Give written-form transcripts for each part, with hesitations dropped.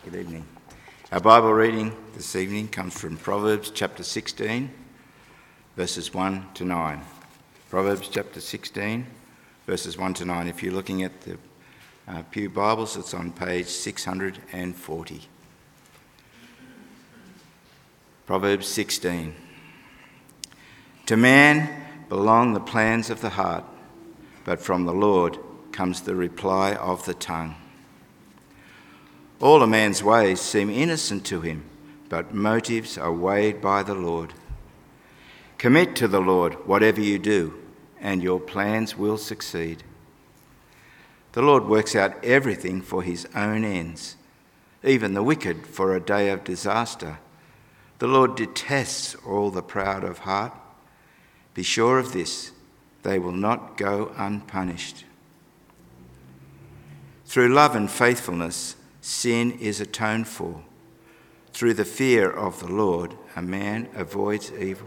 Good evening. Our Bible reading this evening comes from Proverbs chapter 16, verses 1 to 9. Proverbs chapter 16, verses 1 to 9. If you're looking at the Pew Bibles, it's on page 640. Proverbs 16. To man belong the plans of the heart, but from the Lord comes the reply of the tongue. All a man's ways seem innocent to him, but motives are weighed by the Lord. Commit to the Lord whatever you do, and your plans will succeed. The Lord works out everything for his own ends, even the wicked for a day of disaster. The Lord detests all the proud of heart. Be sure of this, they will not go unpunished. Through love and faithfulness, sin is atoned for. Through the fear of the Lord, a man avoids evil.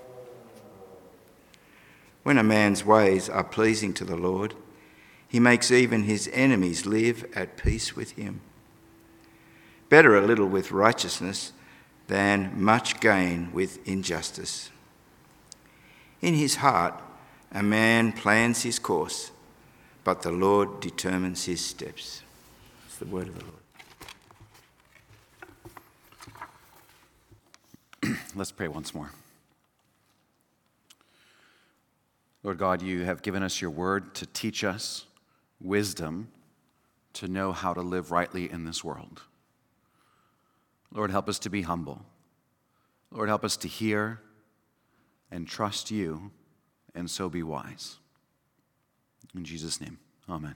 When a man's ways are pleasing to the Lord, he makes even his enemies live at peace with him. Better a little with righteousness than much gain with injustice. In his heart, a man plans his course, but the Lord determines his steps. It's the word of the Lord. Let's pray once more. Lord God, you have given us your word to teach us wisdom to know how to live rightly in this world. Lord, help us to be humble. Lord, help us to hear and trust you and so be wise. In Jesus' name, amen.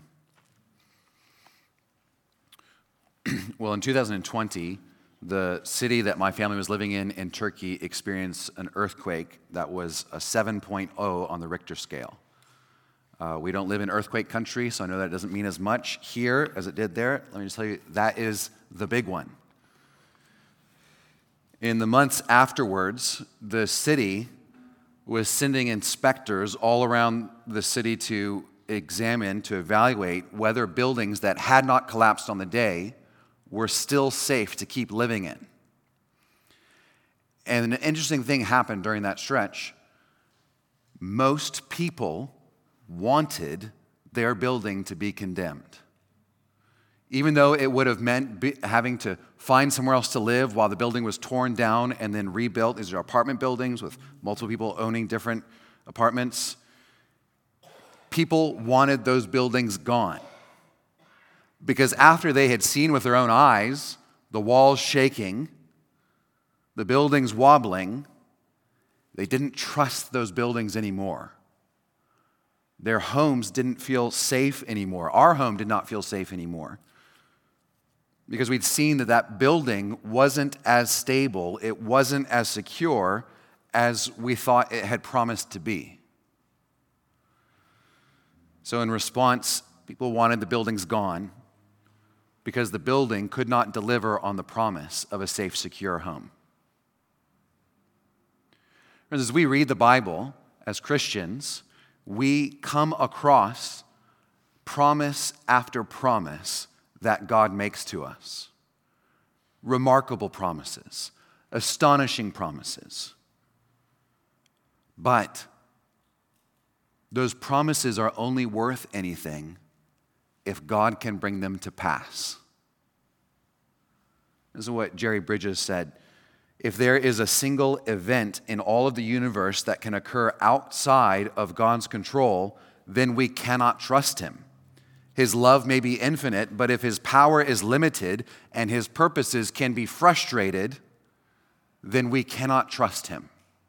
Well, in 2020, the city that my family was living in Turkey experienced an earthquake that was a 7.0 on the Richter scale. We don't live in earthquake country, so I know that doesn't mean as much here as it did there. Let me just tell you, that is the big one. In the months afterwards, the city was sending inspectors all around the city to examine, to evaluate whether buildings that had not collapsed on the day were still safe to keep living in. And an interesting thing happened during that stretch. Most people wanted their building to be condemned. Even though it would have meant having to find somewhere else to live while the building was torn down and then rebuilt. These are apartment buildings with multiple people owning different apartments. People wanted those buildings gone. Because after they had seen with their own eyes the walls shaking, the buildings wobbling, they didn't trust those buildings anymore. Their homes didn't feel safe anymore. Our home did not feel safe anymore. Because we'd seen that that building wasn't as stable, it wasn't as secure as we thought it had promised to be. So in response, people wanted the buildings gone because the building could not deliver on the promise of a safe, secure home. As we read the Bible as Christians, we come across promise after promise that God makes to us. Remarkable promises, astonishing promises. But those promises are only worth anything if God can bring them to pass. This is what Jerry Bridges said. If there is a single event in all of the universe that can occur outside of God's control, then we cannot trust him. His love may be infinite, but if his power is limited and his purposes can be frustrated, then we cannot trust him.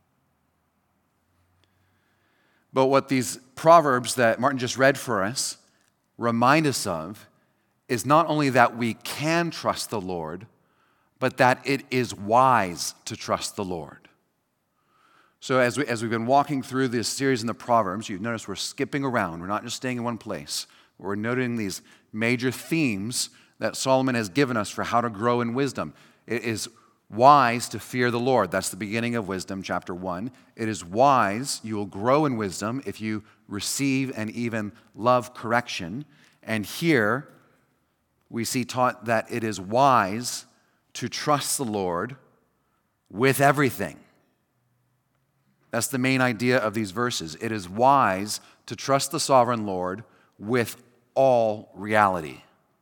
But what these proverbs that Martin just read for us remind us of is not only that we can trust the Lord, but that it is wise to trust the Lord. So as we've been walking through this series in the Proverbs, you've noticed we're skipping around. We're not just staying in one place. We're noting these major themes that Solomon has given us for how to grow in wisdom. It is wise to fear the Lord. That's the beginning of wisdom, chapter 1. It is wise, you will grow in wisdom if you receive and even love correction. And here, we see taught that it is wise to trust the Lord with everything. That's the main idea of these verses. It is wise to trust the sovereign Lord with all reality.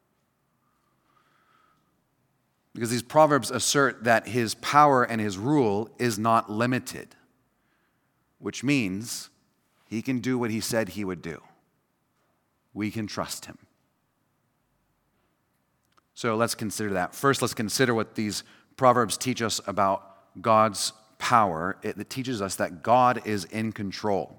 Because these proverbs assert that his power and his rule is not limited, which means he can do what he said he would do. We can trust him. So let's consider that. First, let's consider what these proverbs teach us about God's power. It teaches us that God is in control.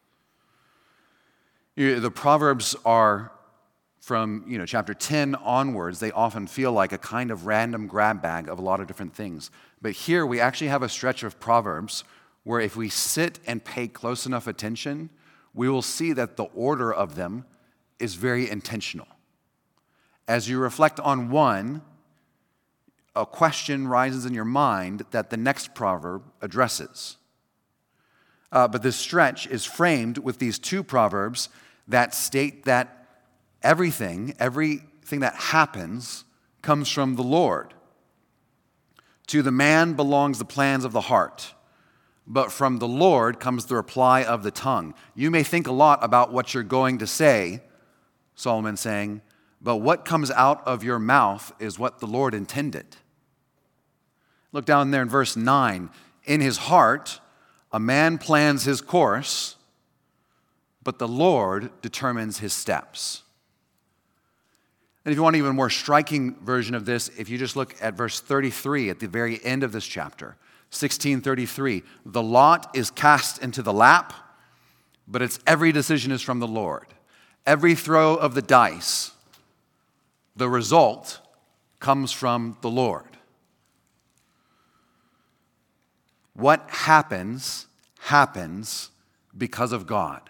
The proverbs are from chapter 10 onwards. They often feel like a kind of random grab bag of a lot of different things. But here we actually have a stretch of proverbs where if we sit and pay close enough attention, we will see that the order of them is very intentional. As you reflect on one, a question rises in your mind that the next proverb addresses. But this stretch is framed with these two proverbs that state that everything that happens comes from the Lord. To the man belongs the plans of the heart, but from the Lord comes the reply of the tongue. You may think a lot about what you're going to say, Solomon's saying, but what comes out of your mouth is what the Lord intended. Look down there in verse 9. In his heart, a man plans his course, but the Lord determines his steps. And if you want an even more striking version of this, if you just look at verse 33 at the very end of this chapter, 16:33, the lot is cast into the lap, but its every decision is from the Lord. Every throw of the dice, the result comes from the Lord. What happens because of God.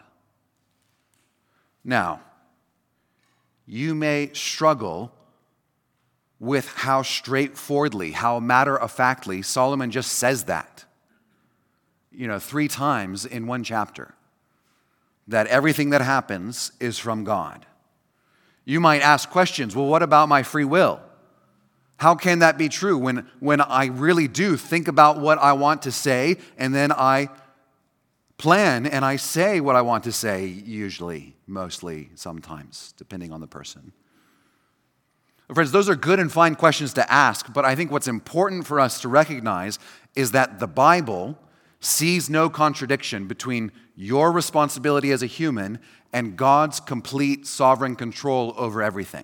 Now, you may struggle with how straightforwardly, how matter-of-factly Solomon just says that. 3 times in one chapter. That everything that happens is from God. You might ask questions, well, what about my free will? How can that be true when I really do think about what I want to say and then I plan and I say what I want to say, usually, mostly, sometimes, depending on the person. Friends, those are good and fine questions to ask, but I think what's important for us to recognize is that the Bible sees no contradiction between your responsibility as a human and God's complete sovereign control over everything.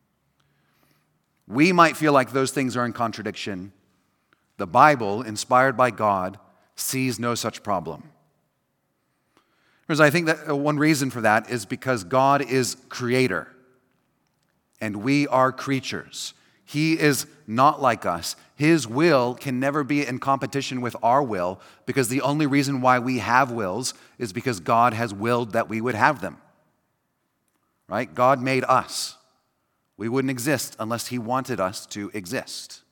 We might feel like those things are in contradiction. The Bible, inspired by God, sees no such problem. Because I think that one reason for that is because God is creator and we are creatures. He is not like us. His will can never be in competition with our will because the only reason why we have wills is because God has willed that we would have them. Right? God made us. We wouldn't exist unless He wanted us to exist.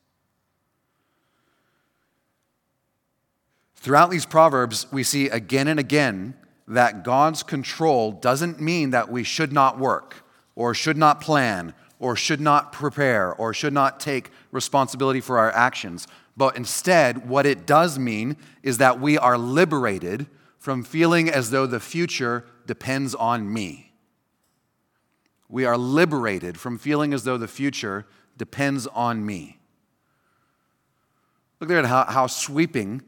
Throughout these Proverbs, we see again and again that God's control doesn't mean that we should not work or should not plan or should not prepare or should not take responsibility for our actions. But instead, what it does mean is that we are liberated from feeling as though the future depends on me. We are liberated from feeling as though the future depends on me. Look there at how sweeping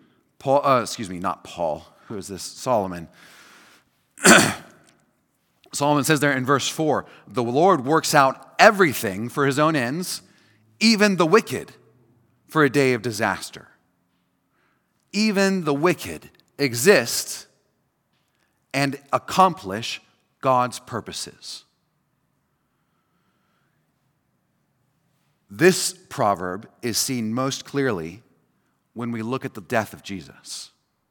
Solomon. Solomon says there in verse 4, the Lord works out everything for His own ends, even the wicked for a day of disaster. Even the wicked exist and accomplish God's purposes. This proverb is seen most clearly when we look at the death of Jesus.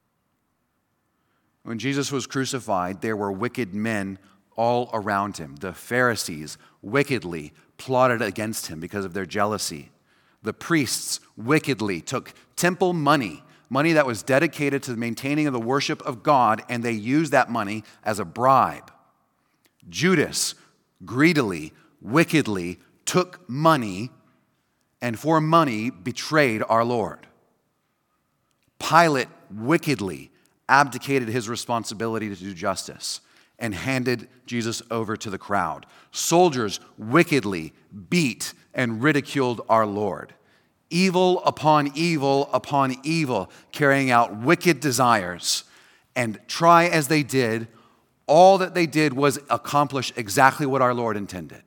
When Jesus was crucified, there were wicked men all around Him. The Pharisees wickedly plotted against Him because of their jealousy. The priests wickedly took temple money that was dedicated to the maintaining of the worship of God, and they used that money as a bribe. Judas greedily, wickedly took money and for money betrayed our Lord. Pilate wickedly abdicated his responsibility to do justice and handed Jesus over to the crowd. Soldiers wickedly beat and ridiculed our Lord. Evil upon evil upon evil, carrying out wicked desires. And try as they did, all that they did was accomplish exactly what our Lord intended.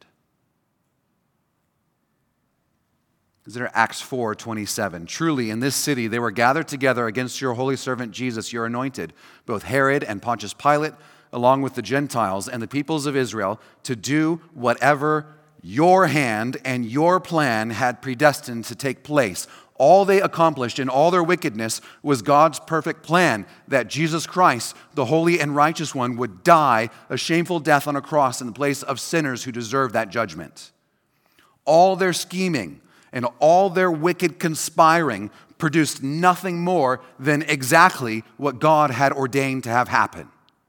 Consider Acts 4:27. Truly, in this city they were gathered together against your holy servant Jesus, your anointed, both Herod and Pontius Pilate, along with the Gentiles and the peoples of Israel, to do whatever your hand and your plan had predestined to take place. All they accomplished in all their wickedness was God's perfect plan that Jesus Christ, the holy and righteous one, would die a shameful death on a cross in the place of sinners who deserve that judgment. All their scheming and all their wicked conspiring produced nothing more than exactly what God had ordained to have happen.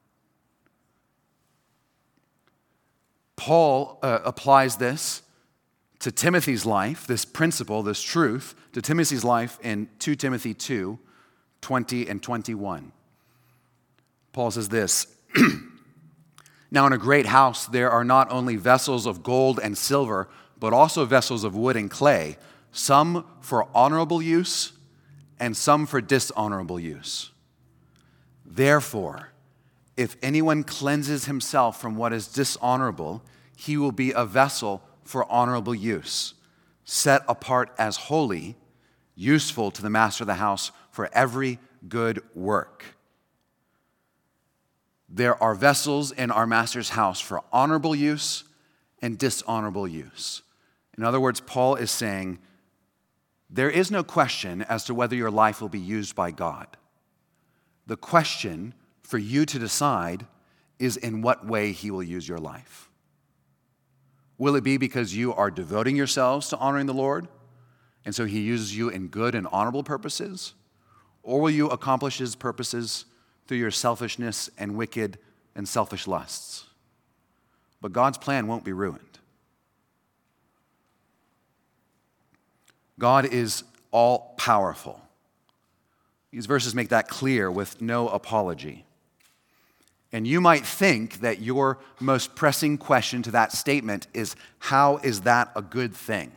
Paul applies this to Timothy's life, this principle, this truth, to Timothy's life in 2 Timothy 2:20 and 21. Paul says this, Now in a great house there are not only vessels of gold and silver, but also vessels of wood and clay, some for honorable use and some for dishonorable use. Therefore, if anyone cleanses himself from what is dishonorable, he will be a vessel for honorable use, set apart as holy, useful to the master of the house for every good work. There are vessels in our master's house for honorable use and dishonorable use. In other words, Paul is saying, there is no question as to whether your life will be used by God. The question for you to decide is in what way he will use your life. Will it be because you are devoting yourselves to honoring the Lord, and so he uses you in good and honorable purposes? Or will you accomplish his purposes through your selfishness and wicked and selfish lusts? But God's plan won't be ruined. God is all-powerful. These verses make that clear with no apology. And you might think that your most pressing question to that statement is, how is that a good thing?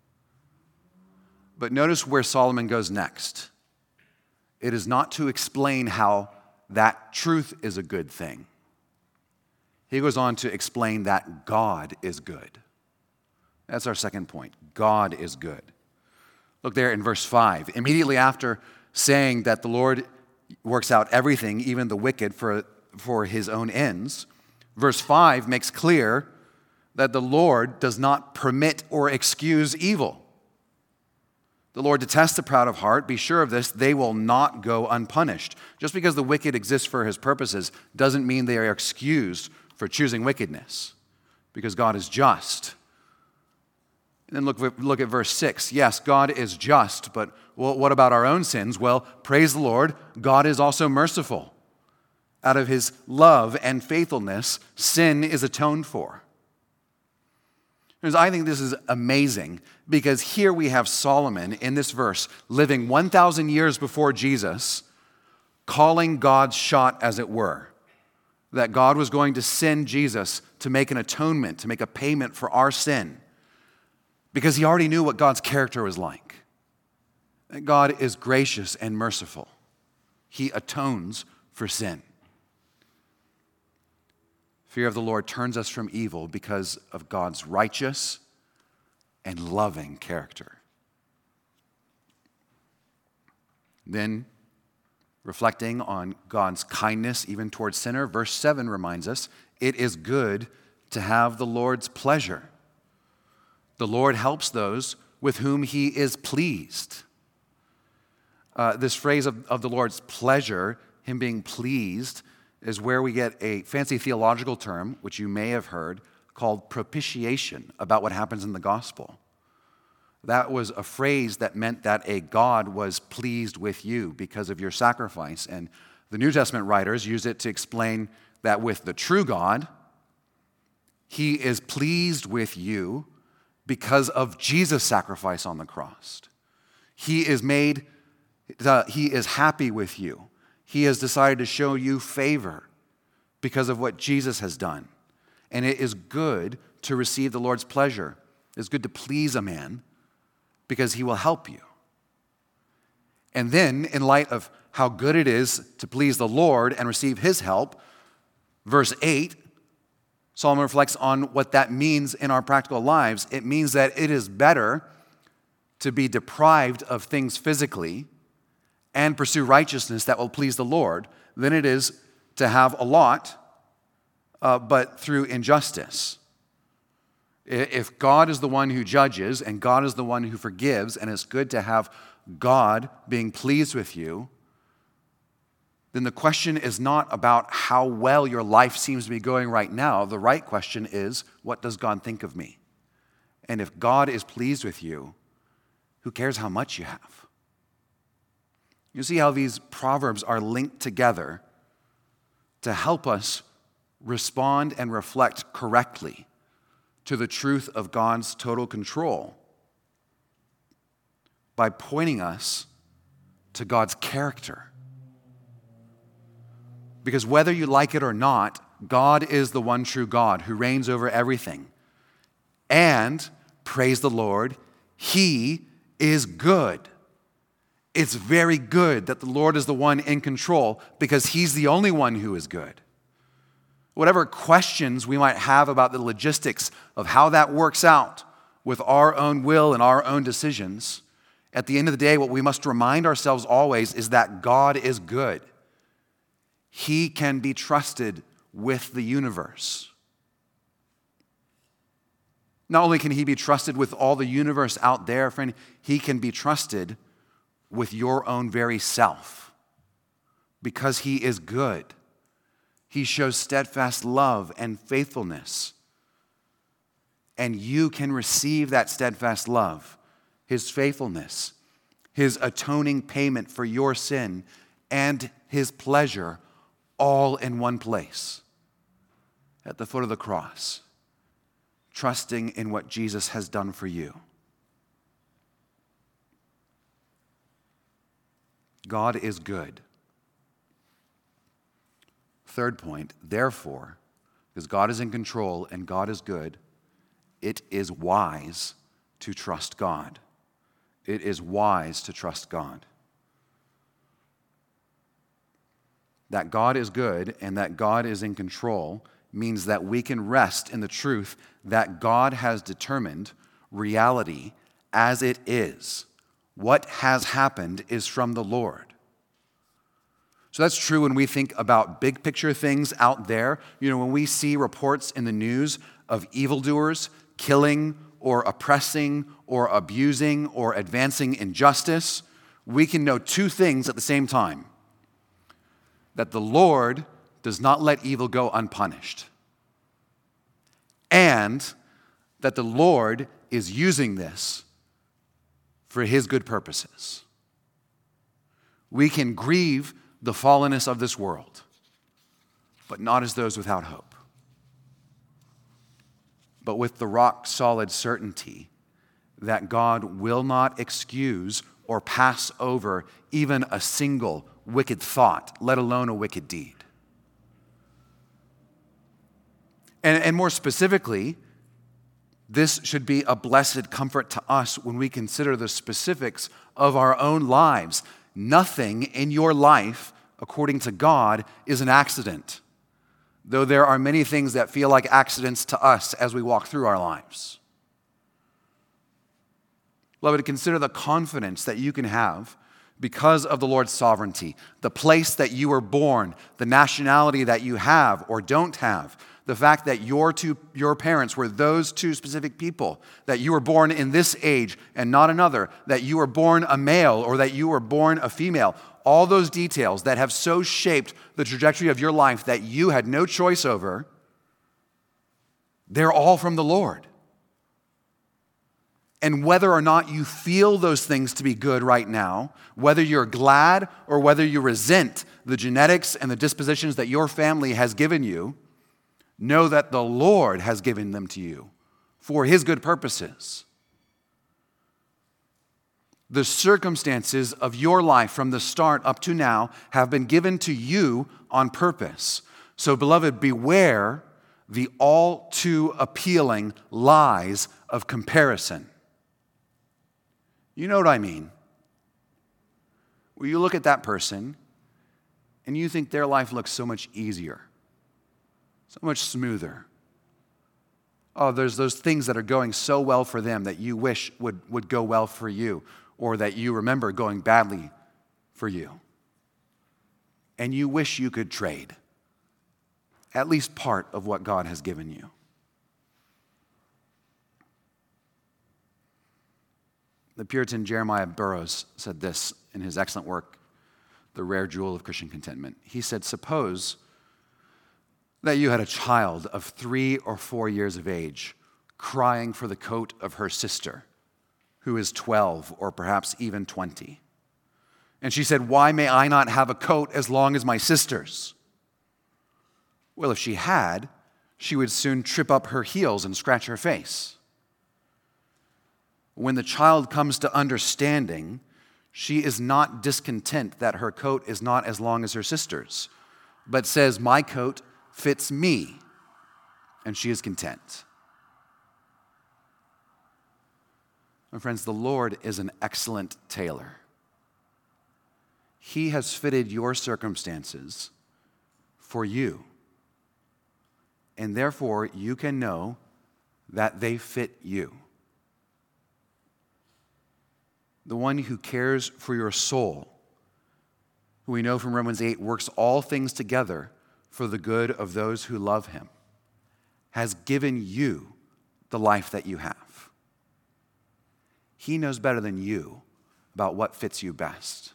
But notice where Solomon goes next. It is not to explain how that truth is a good thing. He goes on to explain that God is good. That's our second point. God is good. Look there in verse 5. Immediately after saying that the Lord works out everything, even the wicked, for his own ends, verse 5 makes clear that the Lord does not permit or excuse evil. The Lord detests the proud of heart. Be sure of this, they will not go unpunished. Just because the wicked exist for his purposes doesn't mean they are excused for choosing wickedness, because God is just. And then look at verse 6. Yes, God is just, but what about our own sins? Well, praise the Lord, God is also merciful. Out of his love and faithfulness, sin is atoned for. I think this is amazing, because here we have Solomon in this verse, living 1,000 years before Jesus, calling God's shot, as it were, that God was going to send Jesus to make an atonement, to make a payment for our sin, because he already knew what God's character was like. That God is gracious and merciful. He atones for sin. Fear of the Lord turns us from evil because of God's righteous and loving character. Then, reflecting on God's kindness even towards sinner, verse 7 reminds us, it is good to have the Lord's pleasure. The Lord helps those with whom he is pleased. This phrase of the Lord's pleasure, him being pleased, is where we get a fancy theological term, which you may have heard, called propitiation, about what happens in the gospel. That was a phrase that meant that a God was pleased with you because of your sacrifice. And the New Testament writers use it to explain that with the true God, he is pleased with you because of Jesus' sacrifice on the cross. He is happy with you. He has decided to show you favor because of what Jesus has done. And it is good to receive the Lord's pleasure. It's good to please a man because he will help you. And then, in light of how good it is to please the Lord and receive his help, verse 8, Solomon reflects on what that means in our practical lives. It means that it is better to be deprived of things physically and pursue righteousness that will please the Lord than it is to have a lot, but through injustice. If God is the one who judges and God is the one who forgives, and it's good to have God being pleased with you, then the question is not about how well your life seems to be going right now. The right question is, what does God think of me? And if God is pleased with you, who cares how much you have? You see how these proverbs are linked together to help us respond and reflect correctly to the truth of God's total control by pointing us to God's character. Because whether you like it or not, God is the one true God who reigns over everything. And, praise the Lord, he is good. It's very good that the Lord is the one in control because he's the only one who is good. Whatever questions we might have about the logistics of how that works out with our own will and our own decisions, at the end of the day, what we must remind ourselves always is that God is good. He can be trusted with the universe. Not only can he be trusted with all the universe out there, friend, he can be trusted with your own very self because he is good. He shows steadfast love and faithfulness. And you can receive that steadfast love, his faithfulness, his atoning payment for your sin, and his pleasure all in one place at the foot of the cross, trusting in what Jesus has done for you. God is good. Third point, therefore, because God is in control and God is good, it is wise to trust God. It is wise to trust God. That God is good and that God is in control means that we can rest in the truth that God has determined reality as it is. What has happened is from the Lord. So that's true when we think about big picture things out there. When we see reports in the news of evildoers killing or oppressing or abusing or advancing injustice, we can know two things at the same time. That the Lord does not let evil go unpunished. And that the Lord is using this for his good purposes. We can grieve the fallenness of this world, but not as those without hope. But with the rock-solid certainty that God will not excuse or pass over even a single wicked thought, let alone a wicked deed. And more specifically, this should be a blessed comfort to us when we consider the specifics of our own lives. Nothing in your life, according to God, is an accident, though there are many things that feel like accidents to us as we walk through our lives. Beloved, consider the confidence that you can have because of the Lord's sovereignty, the place that you were born, the nationality that you have or don't have, the fact that your parents were those two specific people, that you were born in this age and not another, that you were born a male or that you were born a female, all those details that have so shaped the trajectory of your life that you had no choice over, they're all from the Lord. And whether or not you feel those things to be good right now, whether you're glad or whether you resent the genetics and the dispositions that your family has given you, know that the Lord has given them to you for his good purposes. The circumstances of your life from the start up to now have been given to you on purpose. So, beloved, beware the all too appealing lies of comparison. You know what I mean? Where you look at that person and you think their life looks so much easier, so much smoother. Oh, there's those things that are going so well for them that you wish would go well for you, or that you remember going badly for you. And you wish you could trade at least part of what God has given you. The Puritan Jeremiah Burroughs said this in his excellent work, The Rare Jewel of Christian Contentment. He said, suppose that you had a child of 3 or 4 years of age crying for the coat of her sister, who is 12 or perhaps even 20. And she said, why may I not have a coat as long as my sister's? Well, if she had, she would soon trip up her heels and scratch her face. When the child comes to understanding, she is not discontent that her coat is not as long as her sister's, but says, my coat fits me, and she is content. My friends, the Lord is an excellent tailor. He has fitted your circumstances for you, and therefore you can know that they fit you. The one who cares for your soul, who we know from Romans 8 works all things together for the good of those who love him, has given you the life that you have. He knows better than you about what fits you best.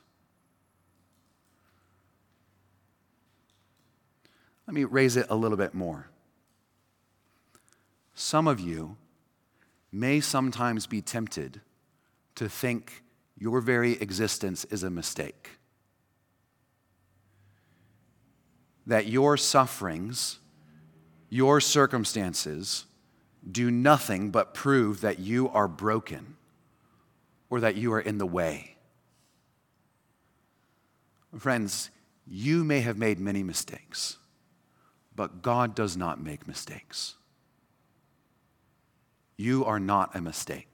Let me raise it a little bit more. Some of you may sometimes be tempted to think your very existence is a mistake. That your sufferings, your circumstances, do nothing but prove that you are broken or that you are in the way. Friends, you may have made many mistakes, but God does not make mistakes. You are not a mistake.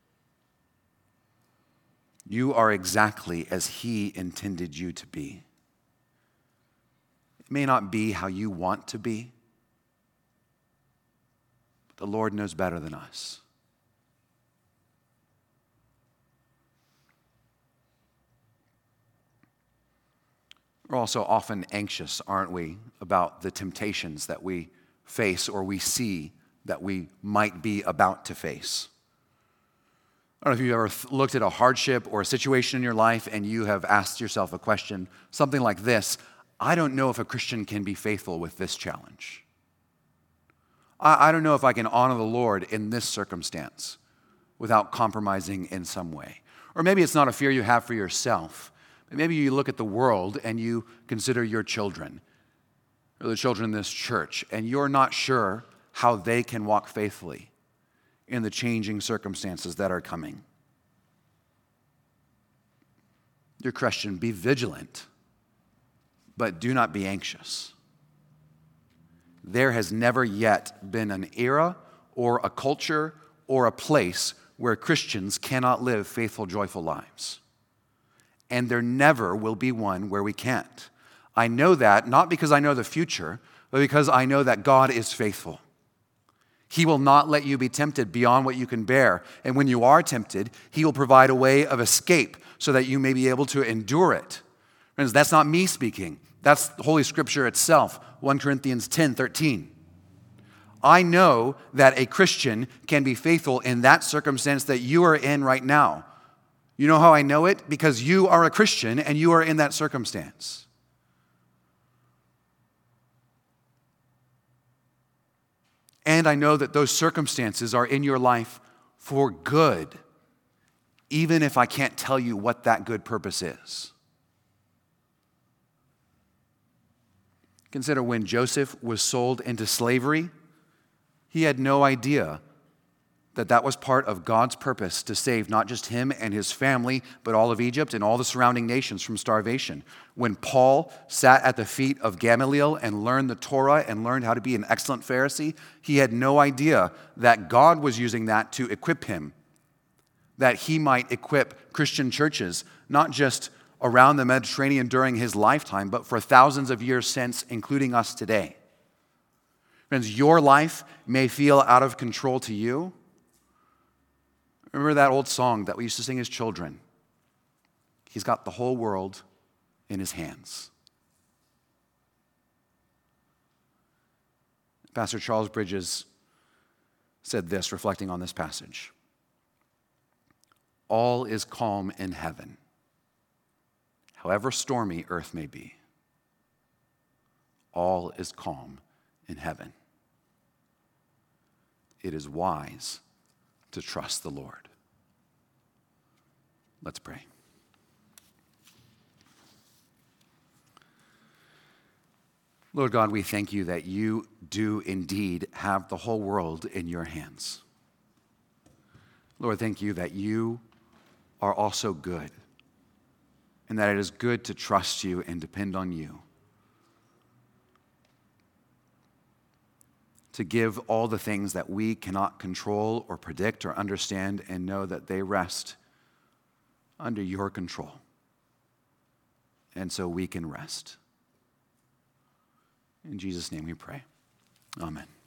You are exactly as He intended you to be. It may not be how you want to be, but the Lord knows better than us. We're also often anxious, aren't we, about the temptations that we face or we see that we might be about to face. I don't know if you've ever looked at a hardship or a situation in your life and you have asked yourself a question, something like this: I don't know if a Christian can be faithful with this challenge. I don't know if I can honor the Lord in this circumstance without compromising in some way. Or maybe it's not a fear you have for yourself. Maybe you look at the world and you consider your children or the children in this church, and you're not sure how they can walk faithfully in the changing circumstances that are coming. Dear Christian, be vigilant, but do not be anxious. There has never yet been an era or a culture or a place where Christians cannot live faithful, joyful lives. And there never will be one where we can't. I know that not because I know the future, but because I know that God is faithful. He will not let you be tempted beyond what you can bear. And when you are tempted, He will provide a way of escape so that you may be able to endure it. Friends, that's not me speaking. That's Holy Scripture itself, 1 Corinthians 10:13. I know that a Christian can be faithful in that circumstance that you are in right now. You know how I know it? Because you are a Christian and you are in that circumstance. And I know that those circumstances are in your life for good, even if I can't tell you what that good purpose is. Consider when Joseph was sold into slavery, he had no idea that was part of God's purpose to save not just him and his family, but all of Egypt and all the surrounding nations from starvation. When Paul sat at the feet of Gamaliel and learned the Torah and learned how to be an excellent Pharisee, he had no idea that God was using that to equip him, that he might equip Christian churches, not just around the Mediterranean during his lifetime, but for thousands of years since, including us today. Friends, your life may feel out of control to you. Remember that old song that we used to sing as children? He's got the whole world in his hands. Pastor Charles Bridges said this, reflecting on this passage. All is calm in heaven, however stormy earth may be. All is calm in heaven. It is wise to trust the Lord. Let's pray. Lord God, we thank you that you do indeed have the whole world in your hands. Lord, thank you that you are also good, and that it is good to trust you and depend on you, to give all the things that we cannot control or predict or understand, and know that they rest under your control. And so we can rest. In Jesus' name we pray. Amen.